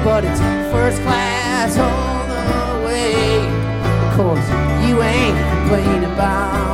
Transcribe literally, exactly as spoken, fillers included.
but it's first class all the way. Of course, you ain't complaining about